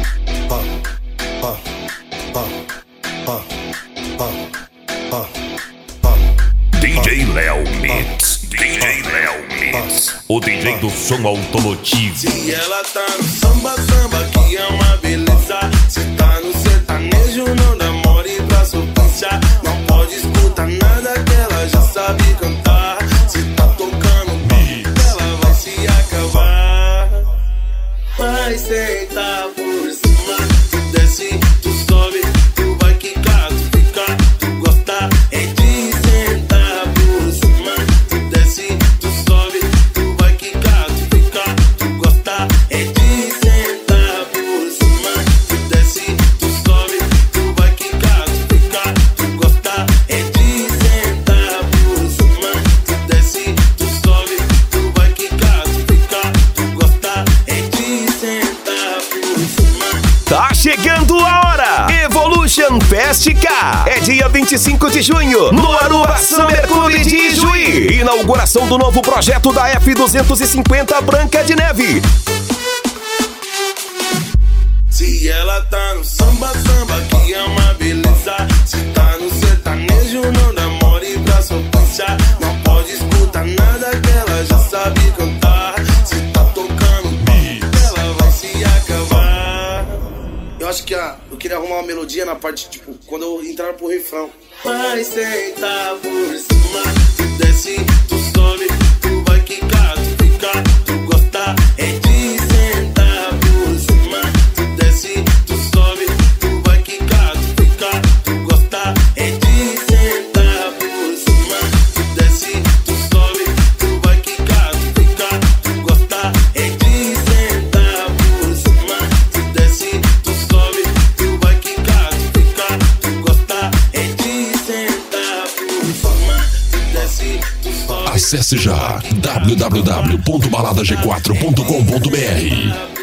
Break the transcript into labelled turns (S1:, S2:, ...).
S1: DJ Léo Mix, DJ Léo Mix, o DJ do som automotivo.
S2: Se ela tá no samba, samba que é uma beleza. Se tá no sertanejo, não demore pra sofrer. Não pode escutar nada que ela já sabe cantar. Se tá tocando beat, ela vai se acabar. Vai sentar por cima, tu desce, tu sobe, tu vai quicar, tu fica, tu gosta é de sentar por cima, tu desce, tu sobe, tu vai quicar, tu fica, tu gosta é de sentar por cima, tu desce, tu sobe, tu vai quicar, tu fica, tu gosta é de sentar por cima, tu desce, tu sobe, tu vai quicar, tu fica, tu gosta é de sentar por cima.
S3: Tá chegando a hora! Evolution Fest K é dia 25 de junho no Aruba Summer Club de Ijuí. Inauguração do novo projeto da F250 Branca de Neve.
S2: Se ela tá no samba, samba que é uma beleza. Se tá no sertanejo, não demore pra sofrer. Não pode escutar nada que ela já sabe cantar. Se tá tocando beat, ela vai se acabar. Eu acho que eu queria arrumar uma melodia na parte, tipo, quando eu entrar pro refrão. Vai sentar por cima, tu desce, tu sobe, tu vai quicar, tu fica, tu gosta é de sentar por cima, tu desce, tu sobe, tu vai quicar, tu fica, tu gosta é de sentar por cima, tu desce, tu sobe, tu vai quicar, tu fica, tu gosta é de sentar por cima, tu desce, tu sobe, tu vai quicar, tu fica, tu gosta é de sentar por cima, tu desce, tu sobe.
S4: Acesse já www.baladag4.com.br.